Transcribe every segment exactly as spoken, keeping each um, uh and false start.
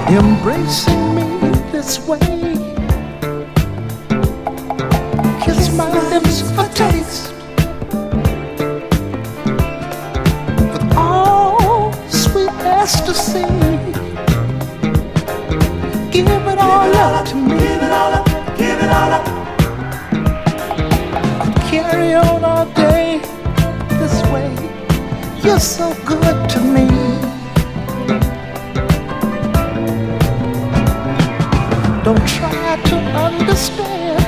embracing me this way. Kiss my lips for taste, with all sweet ecstasy. Give it all up to me. Give it all up, give it all up. Carry on all day this way. You're so good to me. Don't try to understand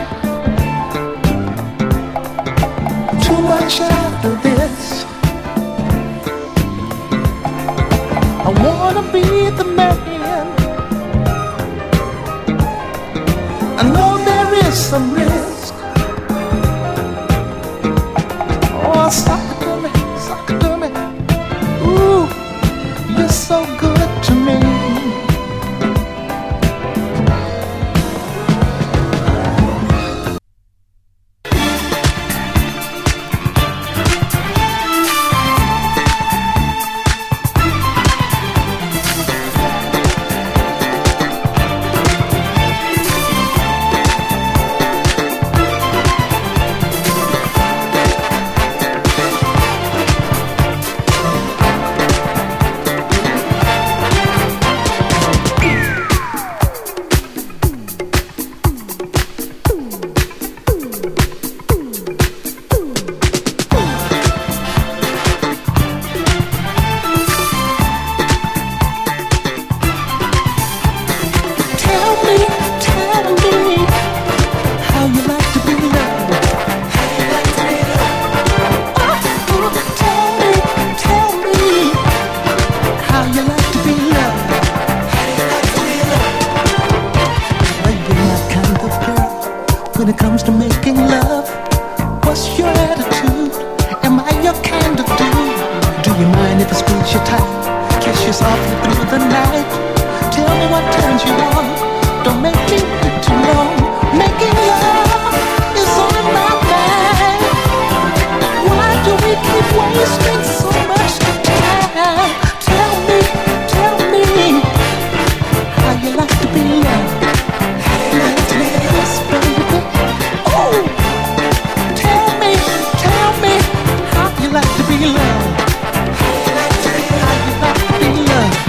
too much after this. I wanna be the man. I know there is some risk. Oh, suck it to me, suck it to me. Ooh, you're so good to me. When it comes to making love, what's your attitude? Am I your kind of dude? Do you mind if I squeeze you tight, kiss you softly through the night? Tell me what turns you on, don't make me wait too long.